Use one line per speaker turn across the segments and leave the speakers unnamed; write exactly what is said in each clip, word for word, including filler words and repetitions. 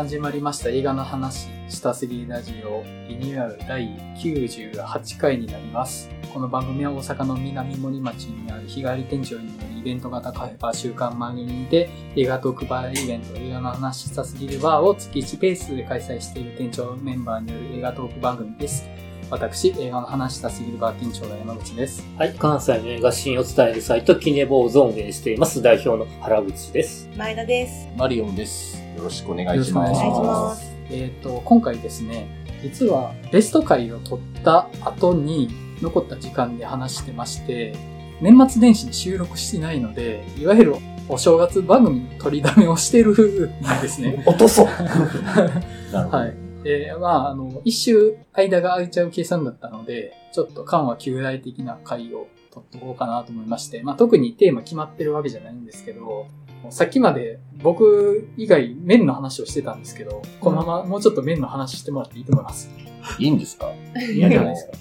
始まりました映画の話したすぎラジオリニューアルだいきゅうじゅうはちかいになります。この番組は大阪の南森町にある日帰り店長によるイベント型カフェバー週刊マグニで映画トークバーイベント映画の話したすぎるバーを月いちペースで開催している店長メンバーによる映画トーク番組です。私、映画の話したすぎるバー店長の山口です。
はい、関西の映画シーンを伝えるサイトキネボーズを運営しています代表の原口です。
前田です。
マリオンです。よろしくお願いします。
お願いします。
えっと、今回ですね、実はベスト回を取った後に残った時間で話してまして、年末年始に収録してないので、いわゆるお正月番組の取りだめをしてるんですね。
落とそう。
はい。えー、まあ、あの、一周間が空いちゃう計算だったので、ちょっと緩和旧来的な回を取っとこうかなと思いまして、まあ特にテーマ決まってるわけじゃないんですけど、さっきまで僕以外麺の話をしてたんですけど、このままもうちょっと麺の話してもらっていいと思います。
いいんですか？
いいんじゃないですか。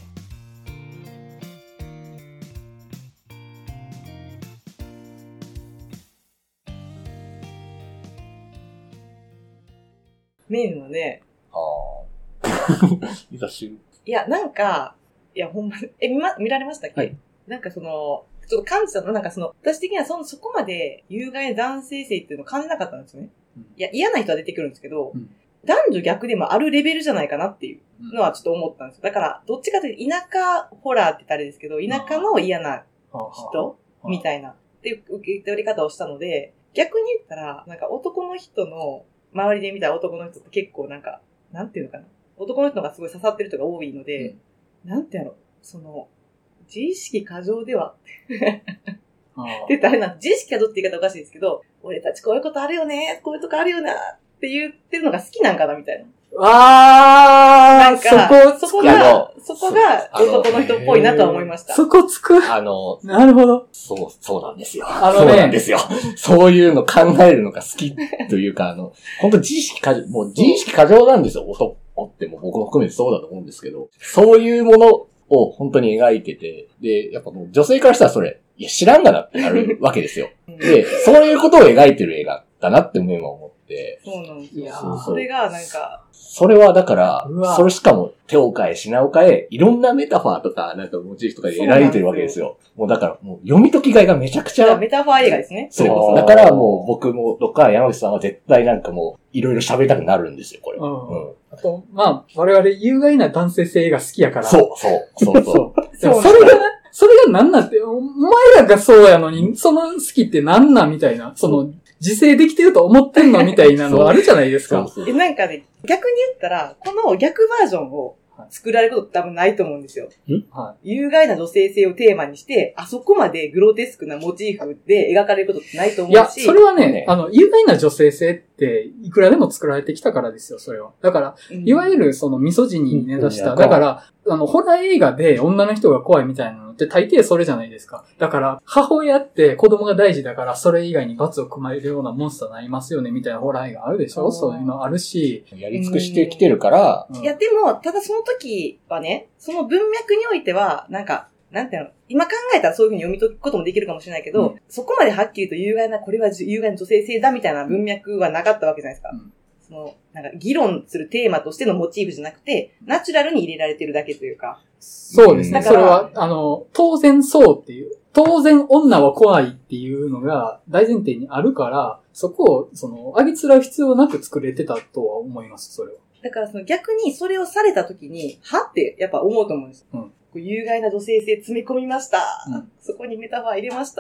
麺はね、
あいざしゅ
いや、なんか、いや、ほんま、え、見ま、見られましたっけ？
はい。
なんかその、ちょっと感じたの、なんかその、私的にはその、そこまで有害な男性性っていうのを感じなかったんですね。うん、いや、嫌な人は出てくるんですけど、うん、男女逆でもあるレベルじゃないかなっていうのはちょっと思ったんですよ。だから、どっちかというと田舎ホラーって言ったらあれですけど、田舎の嫌な人みたいな、っていう受け取り方をしたので、逆に言ったら、なんか男の人の、周りで見た男の人って結構なんか、なんていうのかな。男の人がすごい刺さってる人が多いので、うん、なんていうの、その、自意識過剰ではって言ったらあれなん自意識過剰って言い方おかしいですけど、俺たちこういうことあるよね、こういうとこあるよなって言ってるのが好きなんかなみたいな。
あー、
なんか、そこ、そこが、そこが男の人っぽいなとは思いました。
そこつく。
あの、
なるほど。
そう、そうなんですよ。
あのね、
そうなんですよ。そういうの考えるのが好きというか、あの、本当自意識過剰、もう自意識過剰なんですよ。男っても僕も含めてそうだと思うんですけど、そういうものを本当に描いてて、で、やっぱもう女性からしたらそれ、いや知らんがなってなるわけですよ。で、そういうことを描いてる映画だなって今思って。
そうなんですよ。そうそうそれがなんか、
それはだから、それしかも手を変え品を変え、いろんなメタファーとか、なんかモチーフとかで得られてるわけですよ。もうだから、もう読み解きがいがめちゃくちゃ。
メタファー映画ですね。
そう。だからもう僕もとか山口さんは絶対なんかもう、いろいろ喋りたくなるんですよ、これ。うん。
あと、まあ、我々有害な男性性が好きやから。
そう、そう、そう、そう。
そうそれが、それがなんなんて、お前らがそうやのに、その好きってなんなんみたいな、その、自制できてると思ってんのみたいなのあるじゃないですか。
え、なんかね、逆に言ったら、この逆バージョンを作られることって多分ないと思うんですよ。はい、有害な女性性をテーマにして、あそこまでグロテスクなモチーフで描かれることってないと思うし。いや、
それはね、あの、有害な女性性っていくらでも作られてきたからですよ、それは。だから、うん、いわゆるそのミソジニに根ざした、うん、だから、あの、ホラー映画で女の人が怖いみたいなのって大抵それじゃないですか。だから、母親って子供が大事だから、それ以外に罰を組まれるようなモンスターになりますよね、みたいなホラー映画あるでしょ？そういうのあるし。
やり尽くしてきてるから。
うん、いや、でも、ただその時はね、その文脈においては、なんか、なんていうの、今考えたらそういうふうに読み解くこともできるかもしれないけど、うん、そこまではっきりと有害な、これは有害な女性性だみたいな文脈はなかったわけじゃないですか。うんその、なんか、議論するテーマとしてのモチーフじゃなくて、ナチュラルに入れられてるだけというか。
そうですね。それは、あの、当然そうっていう、当然女は怖いっていうのが大前提にあるから、そこを、その、上げつらう必要なく作れてたとは思います、それは。
だからその逆にそれをされた時に、はってやっぱ思うと思うんです。うん。有害な女性性詰め込みました。うん、そこにメタファー入れました。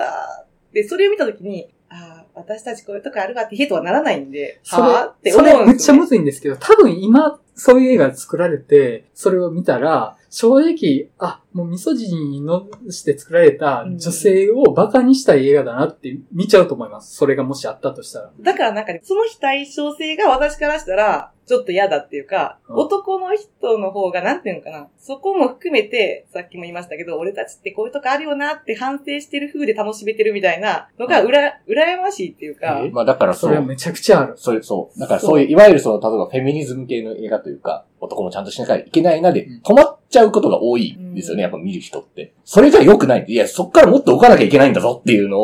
で、それを見た時に、ああ、私たちこういうとこあるわってヘとはならないんで、
それ、はって思うんですよね。それめっちゃむずいんですけど、多分今、そういう映画作られて、それを見たら、正直、あ、もうミソジニのして作られた女性をバカにした映画だなって見ちゃうと思います。それがもしあったとしたら。
だからなんかね、その非対称性が私からしたら、ちょっと嫌だっていうか、うん、男の人の方がなんていうのかな、そこも含めて、さっきも言いましたけど、俺たちってこういうとこあるよなって反省してる風で楽しめてるみたいなのがうら、うん、羨ましいっていうか。
まあだから
それはめちゃくちゃある。
それ、そう。だからそういう、いわゆるその、例えばフェミニズム系の映画というか、男もちゃんとしなきゃいけないなで、止まっちゃうことが多いんですよね、やっぱ見る人って。それじゃ良くない。いや、そっからもっと置かなきゃいけないんだぞっていうのを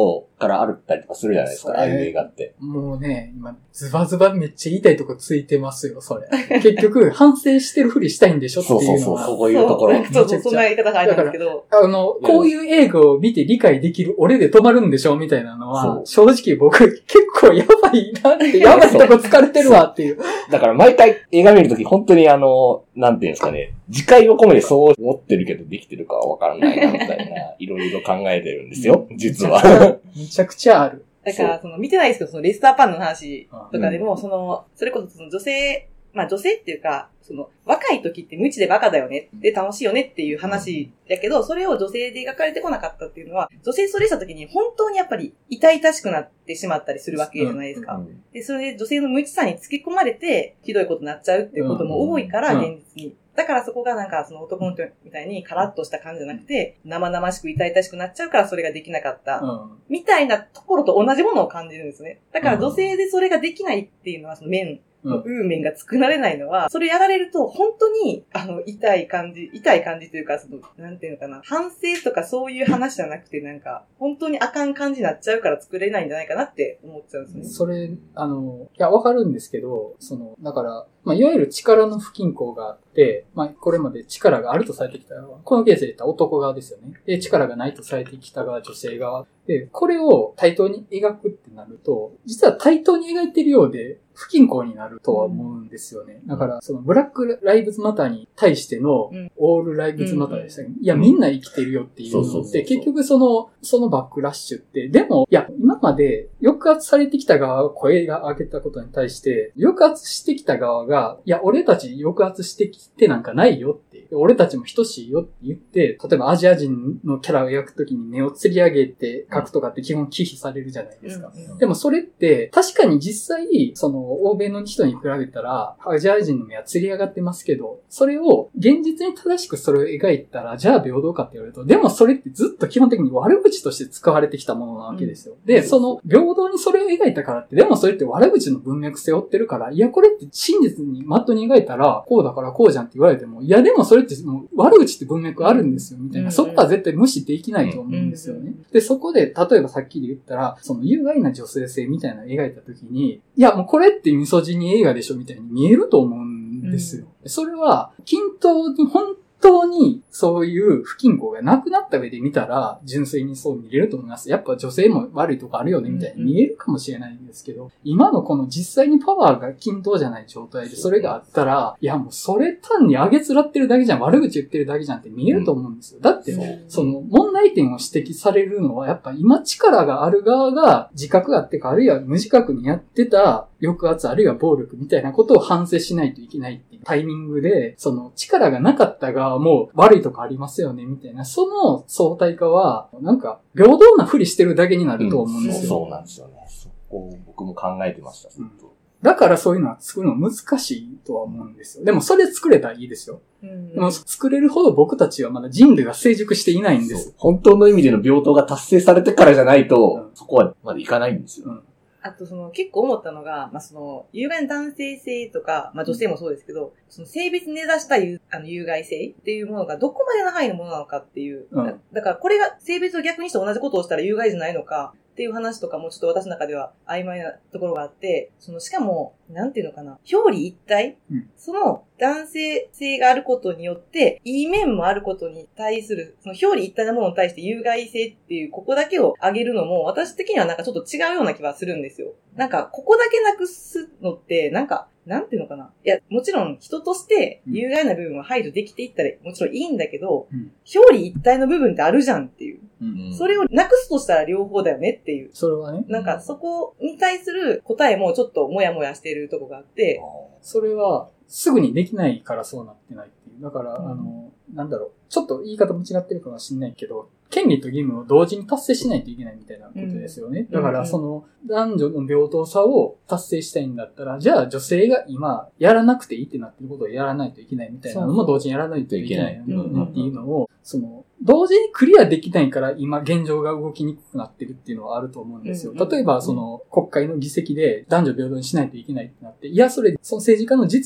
からあるったりとかするじゃないですか、ああいう映画って。
もうね、今、ズバズバめっちゃ言いたいとこついてますよ、それ。結局、反省してるふりしたいんでしょっていうのは。
そうそうそう、そういうところ。
そうそう、そんな言い方があるんですけど。
あの、こういう映画を見て理解できる俺で止まるんでしょみたいなのは、正直僕結構やばいなって、やばいとこ疲れてるわっていう。
だから毎回映画見るとき本当にあの、なんていうんですかね、自戒を込めてそう思ってるけどできてるかはわからないなみたいな、いろいろ考えてるんですよ、実は。
めちゃくちゃある。
だから、その見てないですけど、そのレスターパンの話とかでも、その、それこそその女性、まあ女性っていうか、その、若い時って無知でバカだよね、で楽しいよねっていう話だけど、それを女性で描かれてこなかったっていうのは、女性それした時に本当にやっぱり痛々しくなってしまったりするわけじゃないですか。うんうん、で、それで女性の無知さにつけ込まれて、ひどいことになっちゃうっていうことも多いから、現実に。だからそこがなんかその男の人みたいにカラッとした感じじゃなくて、生々しく痛々しくなっちゃうからそれができなかった。うん、みたいなところと同じものを感じるんですね。だから女性でそれができないっていうのはその面、のウーメンが作られないのは、それやられると本当に、あの、痛い感じ、痛い感じというか、その、なんていうのかな、反省とかそういう話じゃなくて、なんか、本当にあかん感じになっちゃうから作れないんじゃないかなって思っちゃうんですね。
それ、あの、いや、わかるんですけど、その、だから、まあ、いわゆる力の不均衡があって、まあ、これまで力があるとされてきた側、このケースで言った男側ですよね。で、力がないとされてきた側、女性側。で、これを対等に描くってなると、実は対等に描いてるようで、不均衡になるとは思うんですよね。だから、そのブラックライブズマターに対してのオールライブズマターでしたけど、いや、みんな生きてるよっていうのって、結局その、そのバックラッシュって、でも、いや、今まで抑圧されてきた側が声が上げたことに対して、抑圧してきた側が、いや、俺たち抑圧してきてなんかないよって、俺たちも等しいよって言って、例えばアジア人のキャラを描くときに目を吊り上げて描くとかって基本忌避されるじゃないですか。でもそれって、確かに実際、その、欧米の人に比べたら、アジア人の目は吊り上がってますけど、それを現実に正しくそれを描いたら、じゃあ平等かって言われると、でもそれってずっと基本的に悪口として使われてきたものなわけですよ。うん、で、その平等にそれを描いたからって、でもそれって悪口の文脈背負ってるから、いやこれって真実にマットに描いたら、こうだからこうじゃんって言われても、いやでもそれってもう悪口って文脈あるんですよ、みたいな。そこは絶対無視できないと思うんですよね。で、そこで、例えばさっきで言ったら、その有害な女性性みたいなのを描いたときに、いやもうこれってミソジニ映画でしょみたいに見えると思うんですよ。うん、それは、均等に本当にそういう不均衡がなくなった上で見たら、純粋にそう見れると思います。やっぱ女性も悪いとこあるよねみたいに見えるかもしれないんですけど、今のこの実際にパワーが均等じゃない状態でそれがあったら、いやもうそれ単に上げつらってるだけじゃん、悪口言ってるだけじゃんって見えると思うんですよ。だって、その問題点を指摘されるのは、やっぱ今力がある側が自覚があってか、あるいは無自覚にやってた抑圧あるいは暴力みたいなことを反省しないといけないっていうタイミングで、その力がなかった側も悪いとこありますよねみたいな、その相対化はなんか平等なふりしてるだけになると思うんですよ。
うん、そうなんですよね。そこを僕も考えてました。うん、
だからそういうのは作るの難しいとは思うんですよ。でもそれ作れたらいいですよ。うん、でも作れるほど僕たちはまだ人類が成熟していないんです。
本当の意味での平等が達成されてからじゃないと、うん、そこはまだいかないんですよ。うん、
あとその結構思ったのが、まあ、その有害な男性性とか、まあ、女性もそうですけど、その性別に根ざした有あの有害性っていうものがどこまでの範囲のものなのかっていう、うん、だ, だからこれが性別を逆にして同じことをしたら有害じゃないのかっていう話とかもちょっと私の中では曖昧なところがあって、そのしかもなんていうのかな、表裏一体、うん、その男性性があることによって、いい面もあることに対する、その表裏一体なものに対して有害性っていう、ここだけを上げるのも、私的にはなんかちょっと違うような気はするんですよ。なんか、ここだけなくすのって、なんか、なんていうのかな。いや、もちろん人として有害な部分は排除できていったらもちろんいいんだけど、うん、表裏一体の部分ってあるじゃんっていう、うんうん。それをなくすとしたら両方だよねっていう。
それはね。
なんかそこに対する答えもちょっともやもやしているとこがあって。
それはすぐにできないからそうなってないっていう。だから、うん、あの、なんだろう。ちょっと言い方も違ってるかもしれないけど、権利と義務を同時に達成しないといけないみたいなことですよね。うん、だからその男女の平等さを達成したいんだったら、じゃあ女性が今やらなくていいってなってることをやらないといけないみたいなのも同時にやらないといけないっていうのを、その同時にクリアできないから今現状が動きにくくなってるっていうのはあると思うんですよ。例えばその国会の議席で男女平等にしないといけないってなって、いやそれその政治家の実力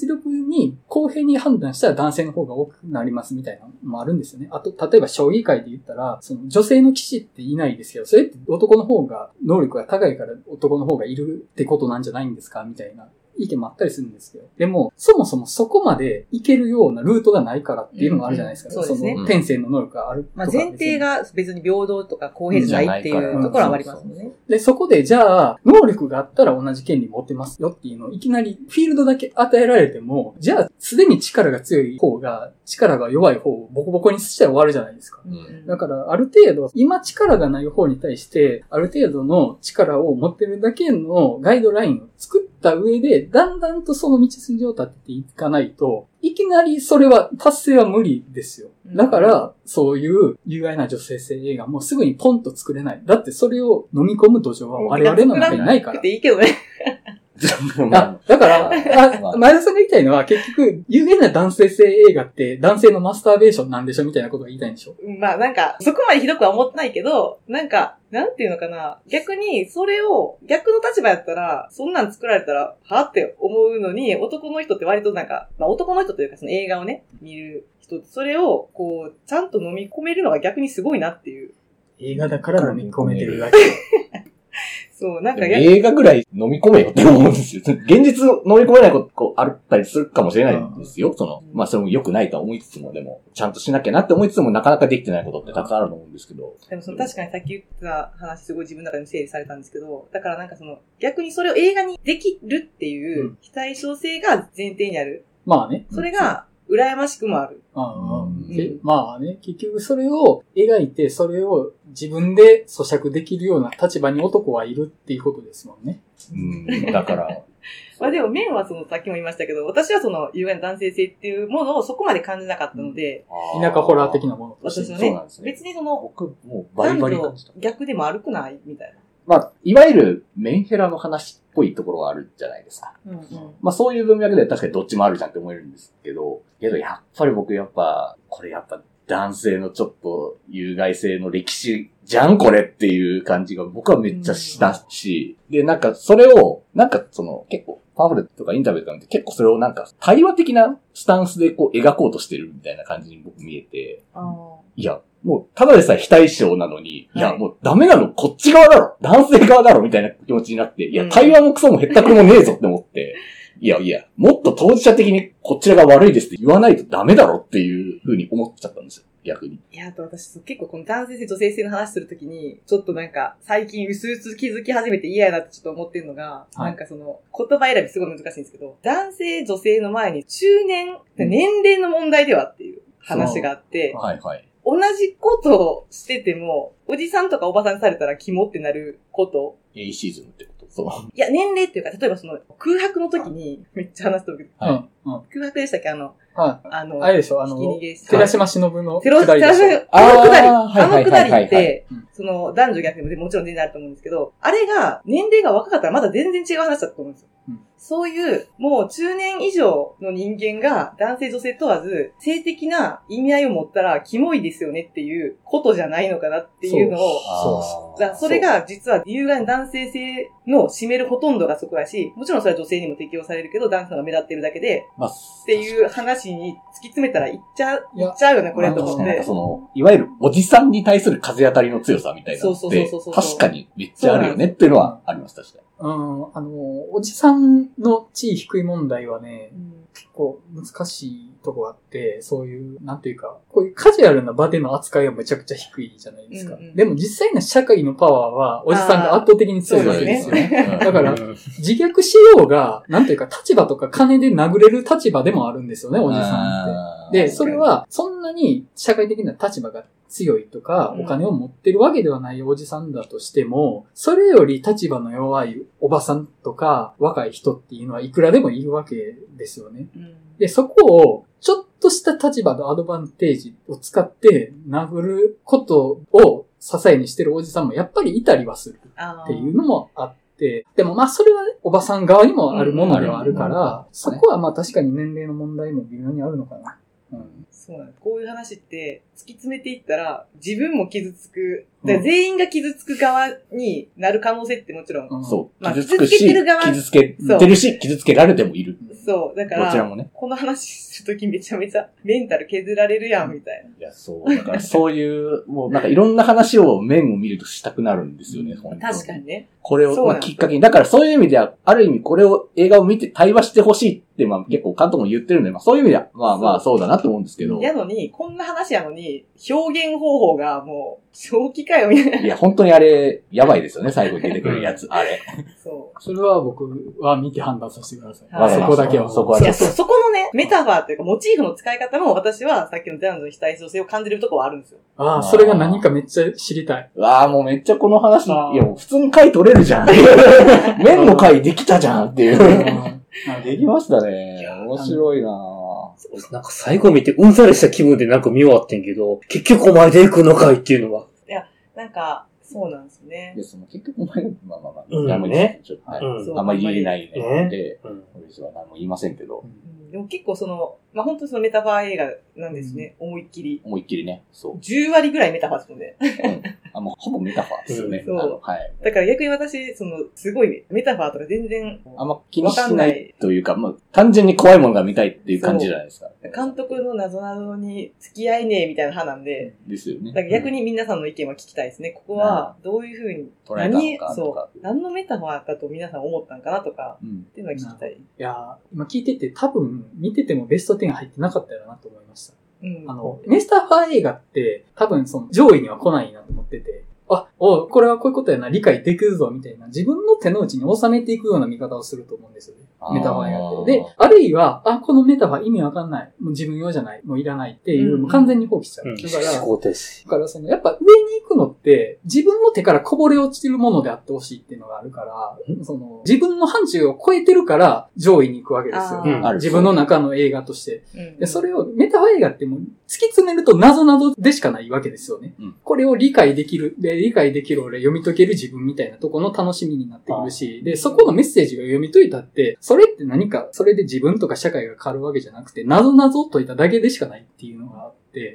単に公平に判断したら男性の方が多くなりますみたいなのもあるんですよね。あと、例えば将棋界で言ったら、その女性の棋士っていないですけど、それって男の方が能力が高いから男の方がいるってことなんじゃないんですかみたいな意見もあったりするんですけど。でも、そもそもそこまでいけるようなルートがないからっていうのがあるじゃないですか。
うんうん、そうですね。
その天性の能力があるとか、
まあ前提が別に平等とか公平じゃないっていうところはありますもんね。
で、そこでじゃあ、能力があったら同じ権利持ってますよっていうのをいきなりフィールドだけ与えられても、じゃあ、すでに力が強い方が、力が弱い方をボコボコにしたら終わるじゃないですか。うん、だから、ある程度、今力がない方に対して、ある程度の力を持ってるだけのガイドラインを作った上で、だんだんとその道筋を立てていかないと、いきなりそれは達成は無理ですよ。だから、そういう有害な女性性映画もすぐにポンと作れない。だってそれを飲み込む土壌は我々の中にないから。
っていいけどね。
あ、だから、あ、前田さんが言いたいのは結局、有限な男性性映画って男性のマスターベーションなんでしょみたいなことが言いたいんでしょ。
まあなんか、そこまでひどくは思ってないけど、なんか、なんていうのかな。逆に、それを、逆の立場やったら、そんなん作られたら、はって思うのに、男の人って割となんか、まあ男の人というかその映画をね、見る人、それを、こう、ちゃんと飲み込めるのが逆にすごいなっていう。
映画だから飲み込めてるだけ。
そう、なんか
映画ぐらい飲み込めよって思うんですよ。現実飲み込めないことこうあったりするかもしれないんですよ。その、まあそれも良くないと思いつつも、でも、ちゃんとしなきゃなって思いつつもなかなかできてないことってたくさんあると思うんですけど。
でもその確かにさっき言った話すごい自分の中でも整理されたんですけど、だからなんかその、逆にそれを映画にできるっていう非対称性が前提にある。
うん、まあね。
それが、羨ましくもある。
ああうん、まあね、結局それを描いて、それを自分で咀嚼できるような立場に男はいるっていうことですもんね。
うん、だから。
まあでも、面はその、さっきも言いましたけど、私はその、有害な男性性っていうものをそこまで感じなかったので。
うん、田舎ホラー的なものとして。
私はね、ね別にその、
僕、もうバリバリ感じた。
逆でも悪くないみたいな。
まあ、いわゆるメンヘラの話っぽいところがあるじゃないですか。
うんうん、
まあそういう文脈で確かにどっちもあるじゃんって思えるんですけど、けどやっぱり僕やっぱ、これやっぱ男性のちょっと有害性の歴史じゃんこれっていう感じが僕はめっちゃしたし、うん、でなんかそれを、なんかその結構パンフレットとかインタビューとか見て結構それをなんか対話的なスタンスでこう描こうとしてるみたいな感じに僕見えて、
あ
いや、もう、ただでさえ非対称なのに、はい、いや、もうダメなのこっち側だろ男性側だろみたいな気持ちになって、いや、対話もクソもへったくれもねえぞって思って、いやいや、もっと当事者的にこちらが悪いですって言わないとダメだろっていう風に思っちゃったんですよ。逆に。
いや、あと私、結構この男性性、女性性の話するときに、ちょっとなんか、最近薄々気づき始めて嫌やなってちょっと思ってるのが、はい、なんかその、言葉選びすごい難しいんですけど、男性、女性の前に中年、年齢の問題ではっていう話があって、
はいはい。
同じことをしてても、おじさんとかおばさんされたらキモってなること。
エイシーズムってことそう。
いや、年齢っていうか、例えばその、空白の時に、めっちゃ話してるけど、
はいうんうん、
空白でしたっけあの、
はい、
あの、
あれでしょあの、寺島しのぶの
くだりでしょ。あのくだり、あのくだりって、その、男女逆でももちろん全然あると思うんですけど、あれが、年齢が若かったらまだ全然違う話だったと思うんですよ。うんそういう、もう中年以上の人間が男性女性問わず、性的な意味合いを持ったらキモいですよねっていうことじゃないのかなっていうのを、そうだそれが実は有害な男性性の占めるほとんどがそこやし、もちろんそれは女性にも適用されるけど、男性が目立ってるだけで、まあ、っていう話に突き詰めたらいっちゃう、いっちゃうよね、これと思って。
なんかその、いわゆるおじさんに対する風当たりの強さみたいなのって、そうそうそうそう確かにめっちゃあるよねっていうのはあります、確かに。
うん、あの、おじさんの地位低い問題はね、うん、結構難しいとこがあって、そういう、なんていうか、こういうカジュアルな場での扱いはめちゃくちゃ低いじゃないですか。うんうん、でも実際の社会のパワーは、おじさんが圧倒的に強いわけですよね。ねだから、自虐しようが、なんていうか、立場とか金で殴れる立場でもあるんですよね、おじさんって。で、それは、そんなに社会的な立場が強いとか、お金を持ってるわけではないおじさんだとしても、それより立場の弱いおばさんとか若い人っていうのはいくらでもいるわけですよね。うん、で、そこをちょっとした立場のアドバンテージを使って殴ることを支えにしてるおじさんもやっぱりいたりはするっていうのもあって、でもまあそれはおばさん側にもあるものではあるから、そこはまあ確かに年齢の問題も微妙にあるのかな。うん、
そうなんです。こういう話って突き詰めていったら自分も傷つく、うん、全員が傷つく側になる可能性ってもちろん、
うん、そう、まあ、傷つくし、傷つけてるし、傷つけられてもいる。
そう。だから、
どちらもね。
この話するときめちゃめちゃメンタル削られるやん、みたいな。
いや、そう。だからそういう、もうなんかいろんな話を面を見るとしたくなるんですよね、本当に。
確かにね。
これを、まあ、きっかけに。だからそういう意味では、ある意味これを、映画を見て対話してほしいって、まあ結構監督も言ってるんで、まあそういう意味では、まあまあそうだなと思うんですけど。
やのに、こんな話やのに、表現方法がもう、正気かよ、みたいな。
いや、本当にあれ、やばいですよね、最後に出てくるやつ、あれ。
そう。
それは僕は見て判断させてください。
はい、
そこだけは。
そこは。
いや、そ、そこのね、メタファーというか、モチーフの使い方も、私はさっきのジャンルの非対称性を感じるところはあるんですよ。
ああ、それが何かめっちゃ知りたい。
わあ、もうめっちゃこの話、いや、普通に回取れるじゃん。面の回できたじゃんっていう。できましたね。面白いなぁ。
なんか最後見てうんざりした気分でなんか見終わってんけど、結局お前で行くのかいっていうのは。
いや、なんか、そうなんですね。
いや、その結局お前が、まあまあまあ、
うん、
あんまりね、ちょっと、はい
うん、
あんまり言えないので、
ね、うん、
私は何も言いませんけど。
うん、でも結構その、まあ、本当にそのメタファー映画なんですね。うん、思いっきり。
思いっきりね。そう。
じゅう割ぐらいメタファーですもんね。
うん。あ、もうほぼメタファーですよね。
うん、そう。
はい。
だから逆に私、その、すごいメタファーとか全然。
あんま気にしないというか、まあ、単純に怖いものが見たいっていう感じじゃないですか。
監督の謎々に付き合いねえみたいな派なんで。
ですよね。
だから逆に皆さんの意見は聞きたいですね。ここは、どういうふうに、
捉えたのかとか。
そう。何のメタファーだと皆さん思ったんかなとか、
うん、
っていうのは聞きたい。
いや今聞いてて多分見ててもベストじゅう入ってなかったよなと思いました。うん、あの、メタファー映画って多分その上位には来ないなと思ってて、あ、おこれはこういうことやな、理解できるぞ、みたいな、自分の手の内に収めていくような見方をすると思うんですよね。メタファー映画って。で、あるいは、あ、このメタファー意味わかんない。もう自分用じゃない。もういらないっていう、うん、もう完全に放棄しちゃう。
うん、
だから、
思考停止。
だからその、やっぱ上に行くのって、自分の手からこぼれ落ちてるものであってほしいっていうのがあるから、その、自分の範疇を超えてるから上位に行くわけですよ。うん、自分の中の映画として。うん、でそれを、メタファー映画ってもう、突き詰めると謎々でしかないわけですよね。うん、これを理解できる、で、理解できる俺読み解ける自分みたいなところの楽しみになってくるし、で、そこのメッセージが読み解いたって、それって何か、それで自分とか社会が変わるわけじゃなくて、謎々を解いただけでしかないっていうのがあって、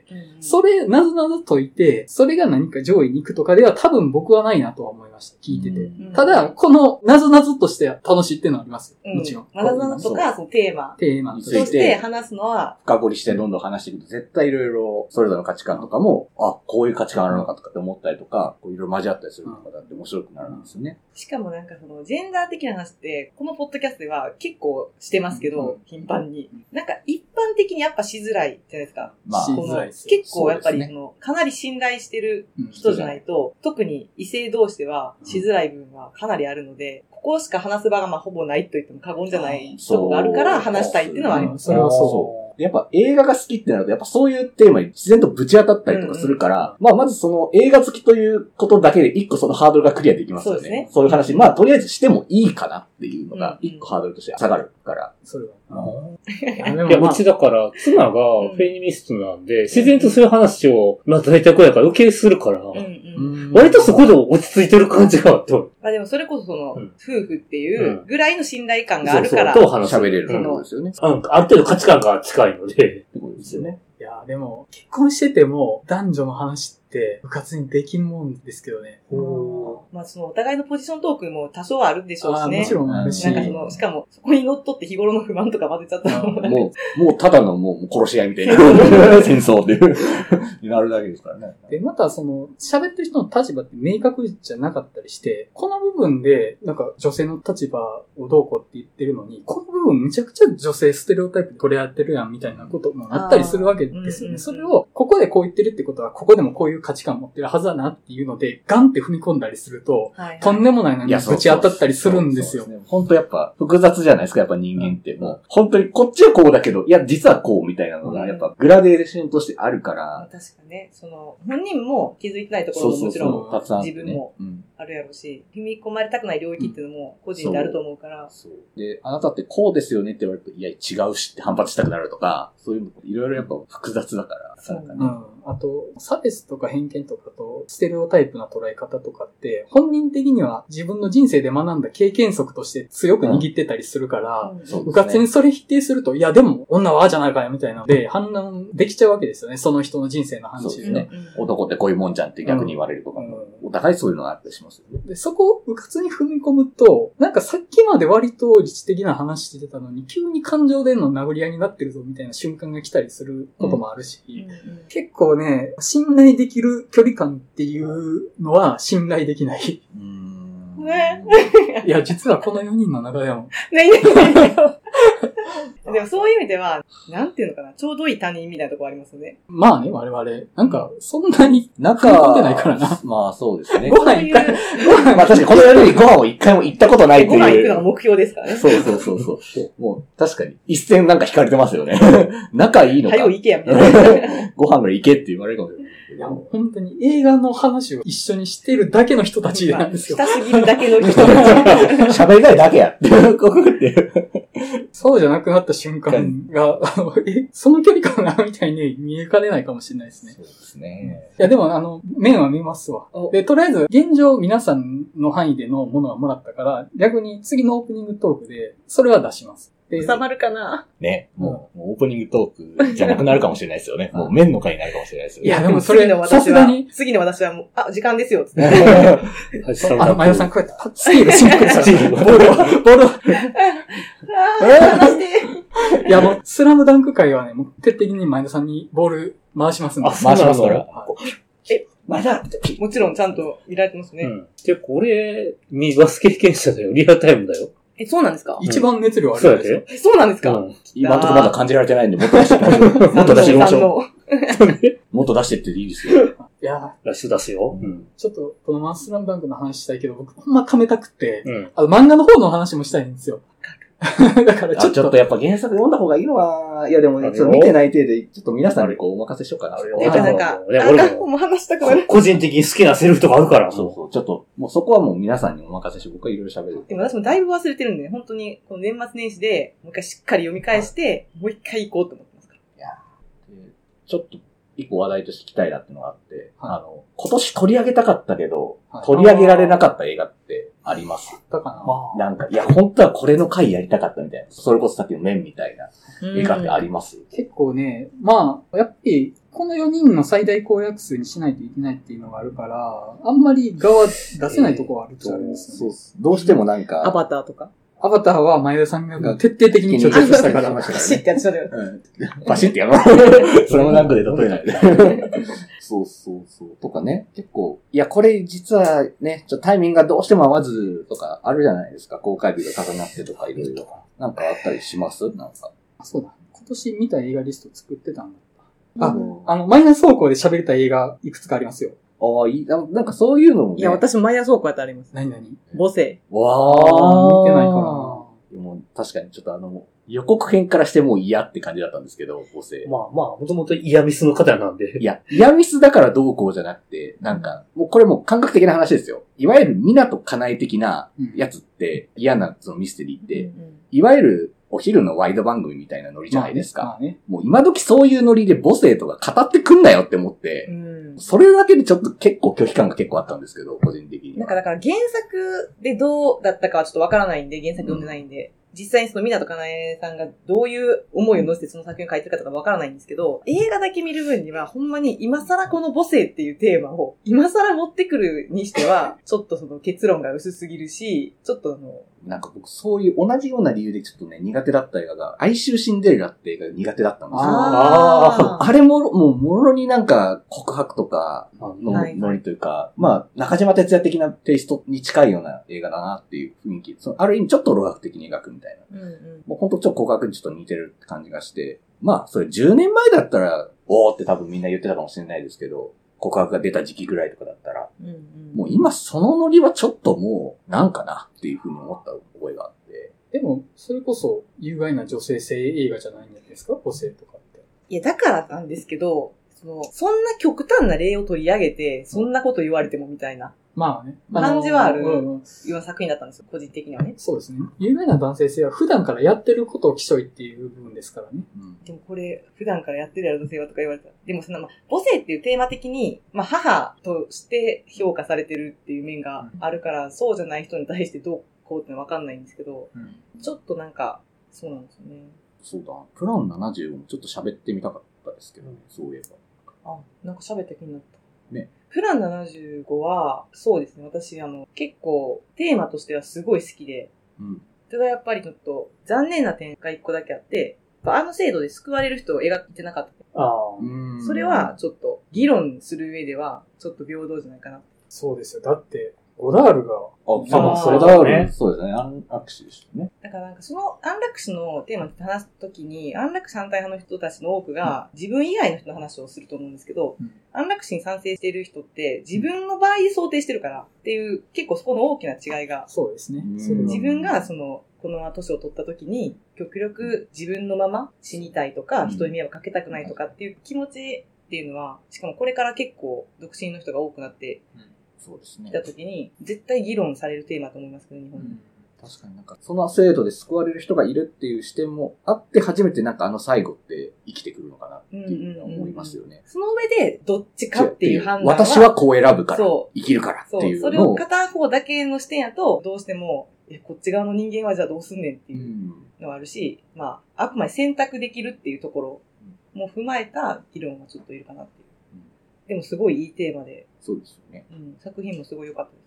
それ、謎々解いて、それが何か上位に行くとかでは多分僕はないなとは思いました。聞いてて。ただ、この謎々として楽しいっていうのはあります。もちろん。
謎々とか、そのテーマ。
テーマ
として話すのは、
深掘りしてどんどん話していくと、絶対いろいろ、それぞれの価値観とかも、あ、こういう価値観あるのかとかって思ったりとか、こういろいろ交わったりするとかだって面白くなるんですよね。
しかもなんかその、ジェンダー的な話って、このポッドキャストでは結構してますけど、うん、頻繁に。なんか一般的にやっぱしづらいじゃないですか。
まあ、しづらいです。
結構やっぱりその、かなり信頼してる人じゃないと、うん、特に異性同士ではしづらい部分はかなりあるので、ここしか話す場がまあほぼないと言っても過言じゃないとこがあるから話したいっていうのはあります。
それはそう。
やっぱ映画が好きってなると、やっぱそういうテーマに自然とぶち当たったりとかするから、うんうん、まあまずその映画好きということだけで一個そのハードルがクリアできますよね。そうですね。そういう話、まあとりあえずしてもいいかなっていうのが一個ハードルとして下がるから。
それは。
いや、うちだから、妻がフェミニストなんで、自然とそういう話を、まあ大体こうやから受け入れするから、うんうん、割とそこで落ち着いてる感じがあって。
まあでもそれこそその、うん、夫婦っていうぐらいの信頼感があるから、
そうそう、と
喋れるってことですよね。
うん、ある程度価値観が近いので、ってことですよね。
いや、でも、結婚してても、男女の話って、部活にできんもんですけどね。
まあ、その、お互いのポジショントークも多少はあるでしょうしね。
もちろんあるし。
なんかその、しかも、そこに乗っ取って日頃の不満とか混ぜちゃったらもう、
もう、もうただのもう殺し合いみたいな戦争っていう、になるだけですからね。
で、またその、喋ってる人の立場って明確じゃなかったりして、この部分で、なんか女性の立場をどうこうって言ってるのに、この部分めちゃくちゃ女性ステレオタイプで取り合ってるやんみたいなこともあったりするわけですよね。それを、ここでこう言ってるってことは、ここでもこういう価値観持ってるはずだなっていうので、ガンって踏み込んだりすると、はいはい、とんでもないのにぶち当たったりするんですよ。
本当やっぱ複雑じゃないですか、やっぱ人間って。もう、本当にこっちはこうだけど、いや、実はこうみたいなのが、やっぱグラデーションとしてあるから。
確かね、その、本人も気づいてないところももちろん、そうそうそう自分もあるやろうし、踏み込まれたくない領域っていうのも個人であると思うから。
そうそうで、あなたってこうですよねって言われると、いや、違うしって反発したくなるとか、そういうのいろいろやっぱ複雑だから。
そうね。うん。あと、差別とか偏見とかと、ステレオタイプな捉え方とかって、本人的には自分の人生で学んだ経験則として強く握ってたりするから、うん、うかつにそれ否定すると、いやでも女はああじゃないかよみたいなので、判断できちゃうわけですよね。その人の人生の話ですね。
うん、男ってこういうもんじゃんって逆に言われるとか、うん、 お互いそういうのがあったりしますよね。
で、そこをうかつに踏み込むと、なんかさっきまで割と理知的な話してたのに、急に感情での殴り合いになってるぞみたいな瞬間が来たりすることもあるし、うんうん、結構ね、信頼できる距離感っていうのは信頼できない。うーんね、いや、実はこのよにんの中でも。ねねね
でもそういう意味では、なんていうのかな、ちょうどいい他人みたいなところありますよね。
まあね、我々。なんか、そんなに、仲、込んでないからな。
まあそうですね。
ご飯一回、
ご飯、まあ確かにこのよにんご飯を一回も行ったことないっていう。
ご飯行くのが目標ですからね。
そうそうそうそう。もう、確かに。一線なんか引かれてますよね。仲いいのか。
早く行けや、みたい
な。ご飯ぐらい行けって言われるかもしれない。
いや、もう本当に映画の話を一緒にしてるだけの人たちなんですよ。
親すぎるだけの人た
ち。喋りたいだけやって。
そうじゃなくなった瞬間が、え、その距離かなみたいに見えかねないかもしれないですね。
そうですね。
いや、でもあの、面は見ますわ。で、とりあえず、現状皆さんの範囲でのものはもらったから、逆に次のオープニングトークで、それは出します。
収まるかな
ね。もう、もうオープニングトークじゃなくなるかもしれないですよね。もう面の回になるかもしれないですよね。
いや、でもそれ、さすがに。
次の私はもう、あ、時間ですよ、つって。
あの、まゆさんこうやって、スティールシンクルさせて、ボールを、ボールを。話して。いや、もう、スラムダンク界はね、もう徹底的に前田さんにボール回しますんで。
あ、回しますから。
え、前田もちろんちゃんと見られてますね。うん。
で、これ、ミバス経験者だよ。リアルタイムだよ。
え、そうなんですか？
一番熱量あるんですよ。
え、そうなんですか？うん、
今のところまだ感じられてないんで、もっと出していきましょう。もっと出していきましょう。もっと出してっていいですよ。
いや
出し出すよ。
うん。ちょっと、このマンスラムダンクの話したいけど、僕ほんま溜めたくて、うん、あの、漫画の方の話もしたいんですよ。だからちょっと。
ちょっとやっぱ原作読んだ方がいいのは、いやでも、ちょっと見てない程度で、ちょっと皆さんにこうお任せしようかな。
いや、なんか、なんか、もう話したくなる。
個人的に好きなセリフとかあるから。
そうそう。ちょっと、もうそこはもう皆さんにお任せして、僕はいろいろ喋る。
でも私もだいぶ忘れてるんで、本当に、この年末年始で、もう一回しっかり読み返して、もう一回行こうと思ってますから。いや
ちょっと、一個話題として聞きたいなっていうのがあって、はい、あの、今年取り上げたかったけど、はい、取り上げられなかった映画ってあります。
だかな。
なんか、いや、本当はこれの回やりたかったみたいな。それこそさっきの面みたいな映画ってあります？
結構ね、まあ、やっぱり、このよにんの最大公約数にしないといけないっていうのがあるから、あんまり画は出せないところはあるっちゃあるんですよね。
そう。どうしてもなんか。
アバターとか
アバターは前田さんが徹底的に拒絶したから。
バシってやってたよ。
バシってやろう。それもなんかで例えないで。そうそうそう。とかね。結構、いや、これ実はね、ちょっとタイミングがどうしても合わずとかあるじゃないですか。公開日が重なってとかいろいろ。なんかあったりしますなんか。
あ、そうだ。今年見た映画リスト作ってたんだった。あ、あの、マイナス方向で喋れた映画いくつかありますよ。
ああ、いい。なんかそういうのもね。
いや、私マイナス方向やってあります。
何何
母性。
わ
あ。見てないかな。
もう確かにちょっとあの、予告編からしてもう嫌って感じだったんですけど、母性。
まあまあ、もともとイヤミスの方なんで。
いや、イヤミスだからどうこうじゃなくて、なんか、もうこれも感覚的な話ですよ。いわゆる港かなえ的なやつって、うん、嫌なそのミステリーって、うんうん、いわゆるお昼のワイド番組みたいなノリじゃないですか。まあねまあね、もう今時そういうノリで母性とか語ってくんなよって思って、うん、それだけでちょっと結構拒否感が結構あったんですけど、個人的に。
なんかだから原作でどうだったかはちょっとわからないんで、原作読んでないんで、うん、実際にその港かなえさんがどういう思いを乗せてその作品を書いてるかとかわからないんですけど、映画だけ見る分にはほんまに今更この母性っていうテーマを今更持ってくるにしては、ちょっとその結論が薄すぎるし、ちょっとあの、
なんか僕そういう同じような理由でちょっとね、苦手だった映画が、哀愁シンデレラって映画が苦手だったんですよ。ああ。あれも、もう、もろになんか告白とかのノリというか、はい、まあ、中島哲也的なテイストに近いような映画だなっていう雰囲気。そのある意味ちょっと露学的に描くみたいな。うんうん、もうほんとちょっと告白にちょっと似てる感じがして、まあ、それじゅうねんまえだったら、おーって多分みんな言ってたかもしれないですけど、告白が出た時期ぐらいとかだったら、うんうん、もう今そのノリはちょっともう、なんかなっていうふうに思った覚えがあって。
でも、それこそ有害な女性性映画じゃないんですか？母性とかって。
いや、だからなんですけど、その、そんな極端な例を取り上げて、そんなこと言われてもみたいな。
まあね。
感じはあるような作品だったんですよ、個人的にはね。
そうですね。有害な男性性は普段からやってることを競いっていう部分ですからね。
うん、でもこれ、普段からやってるやろ、女性はとか言われたら。でもその、まあ、母性っていうテーマ的に、まあ、母として評価されてるっていう面があるから、うん、そうじゃない人に対してどうこうってのはわかんないんですけど、うん、ちょっとなんか、そうなんですよね。
そうだ。プランななじゅうもちょっと喋ってみたかったですけどね、そういえば。
あ、なんか喋った気になった。
ね。
プランななじゅうごは、そうですね。私、あの、結構、テーマとしてはすごい好きで、うん、ただやっぱりちょっと、残念な点が一個だけあって、あの制度で救われる人を描いてなかった。あそれは、ちょっと、議論する上では、ちょっと平等じゃないかな。
そうですよ。だって、ゴダールが、
あ、そう、それだね。そうですね。安楽死でしたね。
だからなんかその安楽死のテーマで話すときに、安楽死反対派の人たちの多くが自分以外の人の話をすると思うんですけど、うん、安楽死に賛成している人って自分の場合想定してるからっていう、結構そこの大きな違いが。
そうですね。
自分がその、この年を取ったときに、極力自分のまま死にたいとか、人に迷惑かけたくないとかっていう気持ちっていうのは、しかもこれから結構独身の人が多くなって、うん
そうですね。
来た時に、絶対議論されるテーマと思いますけど、日本で、うん。
確かになんか、その制度で救われる人がいるっていう視点もあって、初めてなんかあの最後って生きてくるのかなっていうのは思いますよね。うんうんうん、
その上で、どっちかっていう判断は。
私はこう選ぶから、生きるからっていうのを。
そう、それを片方だけの視点やと、どうしても、え、こっち側の人間はじゃあどうすんねんっていうのがあるし、うん、まあ、あくまで選択できるっていうところも踏まえた議論はちょっといるかなっていう。うん、でもすごいいいテーマで。
そうですよね。
うん。作品もすごい良かったです。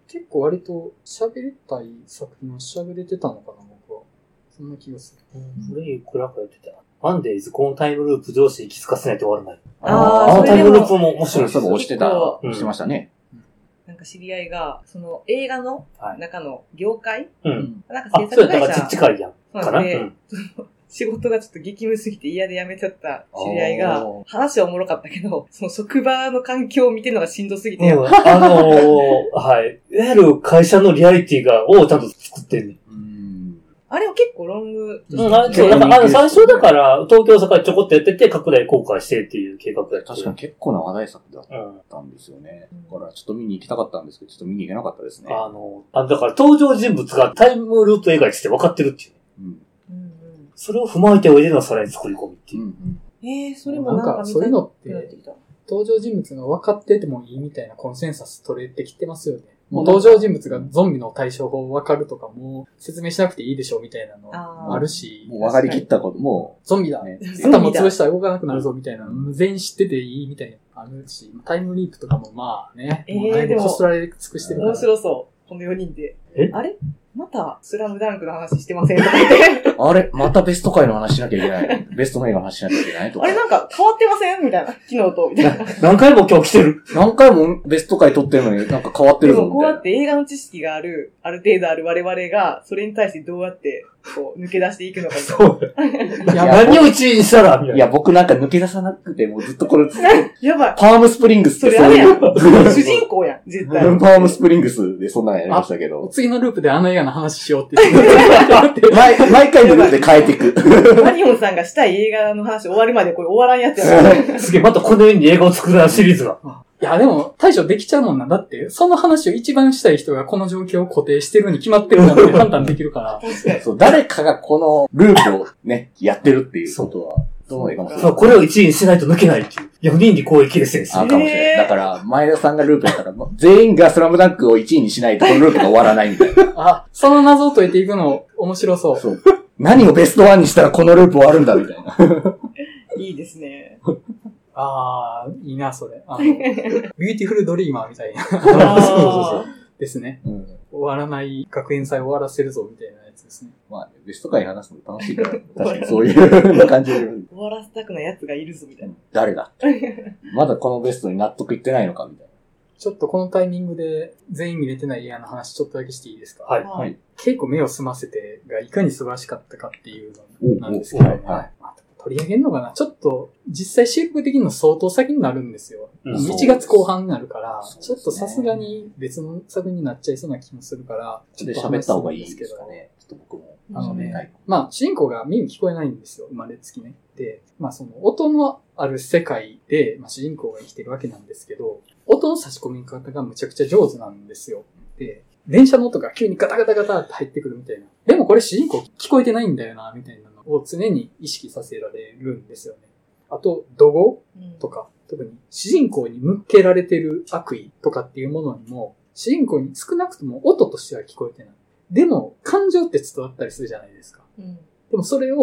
結構割と喋りたい作品を喋れてたのかな、僕は。そんな気がする。
うん。それいくらか言ってた。マンデイズ、このタイムループ上司に気づかせないと終わらない。
あ
あ、あのタイムループも面白い。
そう、押してた、押してましたね。
なんか知り合いが、その映画の中の業界、
うん。
なんか制作会社。あ、そう
だから近いやん。かな、うん、
仕事がちょっと激務すぎて嫌で辞めちゃった知り合いが、話はおもろかったけど、その職場の環境を見てるのがしんどすぎて。
うん、あのー、はい。いわゆる会社のリアリティが、をちゃんと作ってんねん。
あれは結構ロング。
うん、あそう、だから、あの、最初だから、東京大阪ちょこっとやってて、拡大公開してっていう計画だった。
確かに結構な話題作だったんですよね。うん、だから、ちょっと見に行きたかったんですけど、ちょっと見に行けなかったですね。
あの、あだから、登場人物がタイムループ映画にして分かってるっていう。うんそれを踏まえておいでのさらに作り込みっていう。うん、
ええー、それもなんか
なんかそういうのって、登場人物が分かっててもいいみたいなコンセンサス取れてきてますよね。もう登場人物がゾンビの対処法分かるとかも説明しなくていいでしょみたいなのもあるし。
もう分かりきったことも。
ゾンビだ。ね、頭潰したら動かなくなるぞみたいなの全員知ってていいみたいなのあるし、タイムリープとかもまあね。えー、でもこすられ尽くしてるから。
面白そう。このよにんで。えあれまた、スラムダンクの話してませんとか言って。
あれまたベスト回の話しなきゃいけない。ベストの映画の話しなきゃいけないとか。
あれなんか変わってませんみたいな。昨日と、みたいな。
何回も今日来てる。
何回もベスト回撮ってるのになんか変わってるぞみたいな。
でもこうやって映画の知識がある、ある程度ある我々が、それに対してどうやって、こう、抜け出していくのか。
そう。いや、何を一位にしたら
いや、僕なんか抜け出さなくて、もうずっとこれ、
やばい。
パームスプリングスって
それあれやん。主人公やん、絶対。
パームスプリングスでそんなのやりましたけど。
次のループであの映画の話しようって言って。
毎, 毎回のループで変えていく。
マリオンさんがしたい映画の話終わるまでこれ終わらんやつや
すげえ、またこのように映画を作るなシリーズが。
いや、でも、対処できちゃうもんな。だって、その話を一番したい人がこの状況を固定してるに決まってるなんて判断できるから。
そう、誰かがこのループをね、やってるっていうことは、どういうかもしれない。
そう、これを一位にしないと抜けないっていう。よにんに攻撃ですよ。
あ、かもしれない。だから、前田さんがループやったら、全員がスラムダンクをいちいにしないとこのループが終わらないみたいな。
あ、その謎を解いていくの面白そう。そう。
何をベストワンにしたらこのループ終わるんだみたいな。
いいですね。
ああ、いいな、それ。あのビューティフルドリーマーみたいな。そうそうそう。ですね、うん。終わらない学園祭終わらせるぞ、みたいなやつですね。
まあ、ね、ベスト回話すの楽しいから、確かにそういう感じで。終
わらせたくないやつがいるぞ、みたいな。
誰だまだこのベストに納得いってないのか、みたいな。
ちょっとこのタイミングで全員見れてない映画の話ちょっとだけしていいですか？
はい。はい。
結構目を澄ませてがいかに素晴らしかったかっていうのなんですけど、はい。はい取り上げるのかなちょっと、実際収録できるの相当先になるんですよ。うん、いちがつこう半になるから、ね、ちょっとさすがに別の作品になっちゃいそうな気もするから、
ちょっと喋った方がいいですかね。ちょっと僕も。
あのね、まあ、主人公が耳聞こえないんですよ。生まれつきね。で、まあその音のある世界で、まあ主人公が生きてるわけなんですけど、音の差し込み方がむちゃくちゃ上手なんですよ。で、電車の音が急にガタガタガタって入ってくるみたいな。でもこれ主人公聞こえてないんだよな、みたいな。を常に意識させられるんですよね。あと、怒号とか、うん、特に主人公に向けられてる悪意とかっていうものにも、主人公に少なくとも音としては聞こえてない。でも、感情って伝わったりするじゃないですか。うん、でもそれを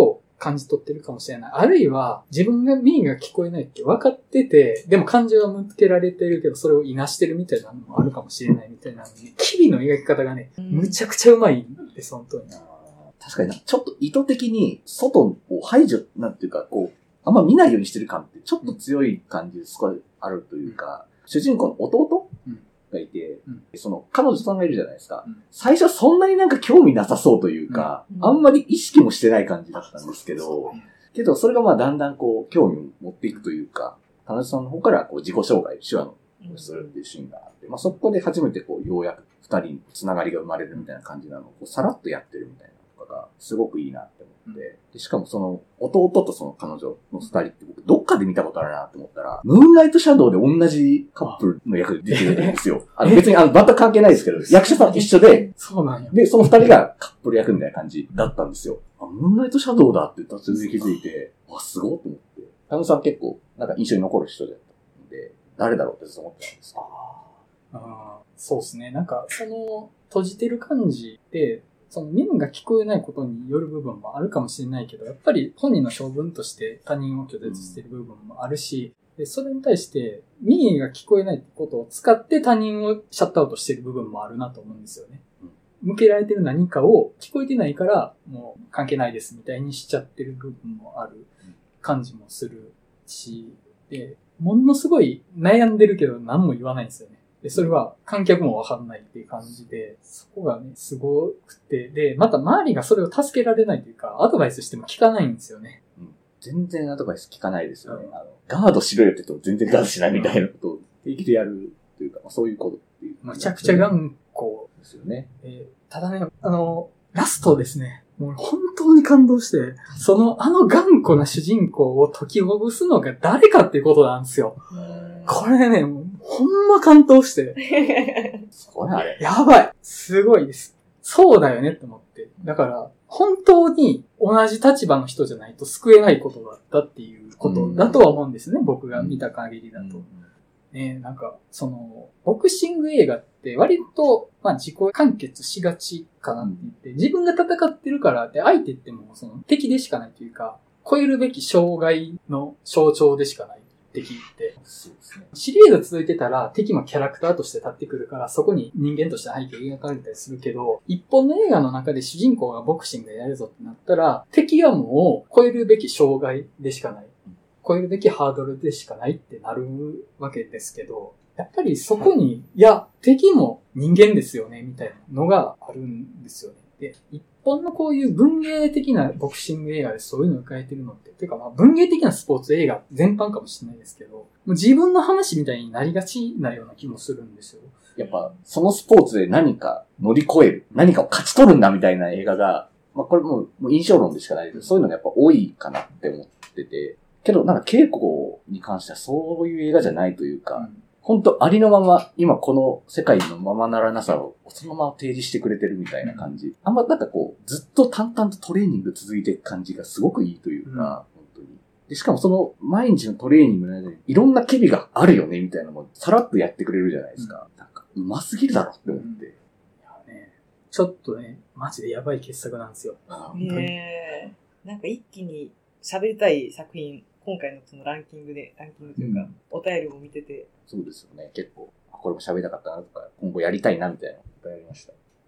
感じ取ってるかもしれない。あるいは、自分が耳が聞こえないって分かってて、でも感情は向けられてるけど、それをいなしてるみたいなのもあるかもしれないみたいな、機微の描き方がね、むちゃくちゃうまいんです、本当に。
確かに、ちょっと意図的に、外を排除、なんていうか、こう、あんま見ないようにしてる感って、ちょっと強い感じですごいあるというか、うん、主人公の弟、うんがいて、うん、その、彼女さんがいるじゃないですか。うん、最初そんなになんか興味なさそうというか、うん、あんまり意識もしてない感じだったんですけど、うん、けどそれがまあだんだんこう、興味を持っていくというか、彼女さんの方からこう自己紹介、手話のするっていうシーンがあって、まあそこで初めてこう、ようやく二人につながりが生まれるみたいな感じなのを、こうさらっとやってるみたいなのとかが、すごくいいなって思って、うん、でしかもその、弟とその彼女の二人って僕、どっかで見たことあるなと思ったら、ムーンライトシャドウで同じカップルの役で出てるんですよ。あの別にあの全く関係ないですけど、役者さん一緒で、
そうなんや。
で、その二人がカップル役みたいな感じだったんですよ。あ、ムーンライトシャドウだって突然気づいて、わ、すごいと思って。田野さん結構、なんか印象に残る人だったんで、誰だろうってずっと思ってたんですよ。
ああ、そうですね。なんか、その、閉じてる感じで、その耳が聞こえないことによる部分もあるかもしれないけど、やっぱり本人の性分として他人を拒絶している部分もあるし、でそれに対して耳が聞こえないってことを使って他人をシャットアウトしている部分もあるなと思うんですよね。向けられてる何かを聞こえてないからもう関係ないですみたいにしちゃってる部分もある感じもするし、で、ものすごい悩んでるけど何も言わないんですよね。で、それは観客もわかんないっていう感じで、そこがね、すごくて、で、また周りがそれを助けられないというか、アドバイスしても聞かないんですよね。
うん、全然アドバイス聞かないですよね。うん、あのガードしろよって言っても全然ガードしないみたいなことを平気でやるというか、まあ、そういうことっていう、
めちゃくちゃ頑固
ですよね。
えー、ただね、あの、ラストですね。もう本当に感動して、そのあの頑固な主人公を解きほぐすのが誰かっていうことなんですよ。これね、もうほんま感動して。
それあれ。
やばい。すごいです。そうだよねって思って。だから、本当に同じ立場の人じゃないと救えないことだったっていうことだとは思うんですね。僕が見た限りだと。ね、なんか、その、ボクシング映画って割と、まあ自己完結しがちかなって言って、自分が戦ってるからって相手ってもうその敵でしかないというか、超えるべき障害の象徴でしかない敵って。そうですね。シリーズ続いてたら敵もキャラクターとして立ってくるから、そこに人間として背景描かれたりするけど、一本の映画の中で主人公がボクシングやるぞってなったら、敵はもう超えるべき障害でしかない。超えるべきハードルでしかないってなるわけですけど、やっぱりそこに、いや、敵も人間ですよね、みたいなのがあるんですよね。で、一本のこういう文芸的なボクシング映画でそういうのを描いてるのって、ていうかまあ文芸的なスポーツ映画全般かもしれないですけど、もう自分の話みたいになりがちなような気もするんですよ。
やっぱ、そのスポーツで何か乗り越える、何かを勝ち取るんだみたいな映画が、まあこれもう、もう印象論でしかないけど、そういうのがやっぱ多いかなって思ってて、けど、なんか稽古に関してはそういう映画じゃないというか、うん、本当ありのまま、今この世界のままならなさをそのまま提示してくれてるみたいな感じ。うん、あんまなんかこう、ずっと淡々とトレーニング続いていく感じがすごくいいというか、うん、本当に。で、しかもその毎日のトレーニングの間にいろんな機微があるよねみたいなのもさらっとやってくれるじゃないですか。うん、なんか、うますぎるだろって思って。うん、い
やね、ちょっとね、マジでやばい傑作なんですよ。
ねえ。なんか一気に喋りたい作品、今回のそのランキングで、ランキングというか、うん、お便りも見てて。
そうですよね。結構、これも喋りたかったなとか、今後やりたいなみたいなのがやりました。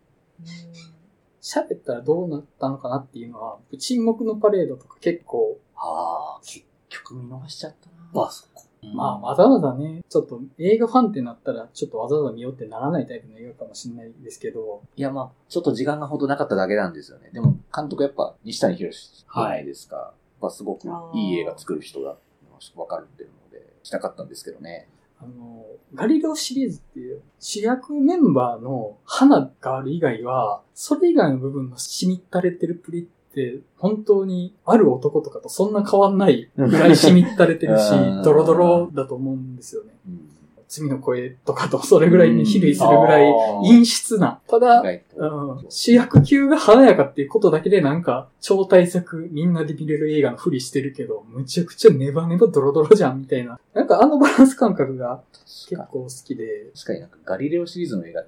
喋ったらどうなったのかなっていうのは、沈黙のパレードとか結構、
ああ、結局見逃しちゃったな。ああ、そっか。
まあ、わざわざね、ちょっと映画ファンってなったら、ちょっとわざわざ見ようってならないタイプの映画かもしれないですけど。
いや、まあ、ちょっと時間がほどなかっただけなんですよね。でも、監督やっぱ、西谷博じゃないですか。はい、すごくいい映画作る人だわかるっていうのでしたかったんですけどね。
あのガリレオシリーズっていう主役メンバーの花がある以外はそれ以外の部分のしみったれてるプリって本当にある男とかとそんな変わんないぐらいしみったれてるしドロドロだと思うんですよね。うん、罪の声とかとそれぐらいに比類するぐらい陰湿な。ただ、うん、主役級が華やかっていうことだけでなんか超大作みんなで見れる映画のふりしてるけど、むちゃくちゃネバネバドロドロじゃんみたいな。なんかあのバランス感覚が結構好きで。
確かになんかガリレオシリーズの映画ってその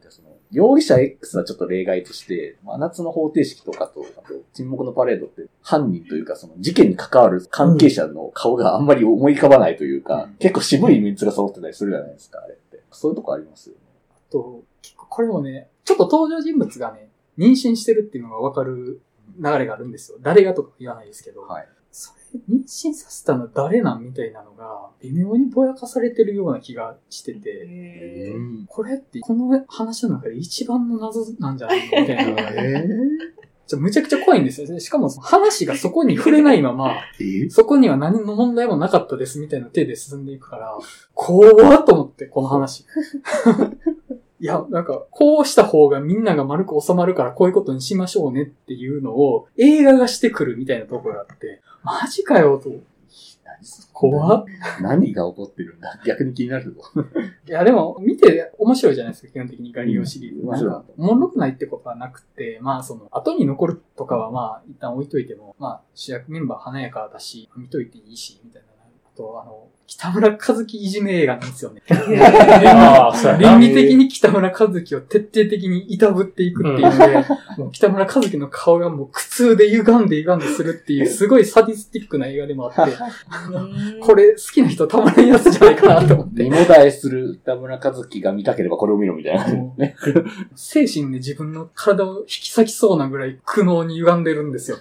容疑者 X はちょっと例外として、真夏の方程式とかと、あと沈黙のパレードって犯人というかその事件に関わる関係者の顔があんまり思い浮かばないというか、うん、結構渋いメンツが揃ってたりするじゃないですか、あれって。そういうとこありますよね。
あと、結構これもね、ちょっと登場人物がね、妊娠してるっていうのがわかる流れがあるんですよ。誰がとか言わないですけど。はい。それ、妊娠させたの誰なんみたいなのが、微妙にぼやかされてるような気がしてて、へー、これってこの話の中で一番の謎なんじゃないのみたいなのが、ね、ちょむちゃくちゃ怖いんですよ。しかも話がそこに触れないまま、そこには何の問題もなかったですみたいな手で進んでいくから、怖っと思って、この話。いや、なんか、こうした方がみんなが丸く収まるからこういうことにしましょうねっていうのを映画がしてくるみたいなところがあって、マジかよと。怖っ。
何が起こってるんだ逆に気になるぞ。
いや、でも、見て面白いじゃないですか、基本的にガリオシリーズ。うん、面白い。おもろくないってことはなくて、まあ、その、後に残るとかはまあ、一旦置いといても、まあ、主役メンバー華やかだし、見といていいし、みたいな。あと、あの、北村和樹いじめ映画なんですよね。倫理的に北村和樹を徹底的にいたぶっていくっていうので、うん、もう北村和樹の顔がもう苦痛で歪んで歪んでするっていうすごいサディスティックな映画でもあって、これ好きな人たまらんやつじゃないかなと思って。
身もだえする北村和樹が見たければこれを見ろみたいな、ね。
精神で自分の体を引き裂きそうなぐらい苦悩に歪んでるんですよ。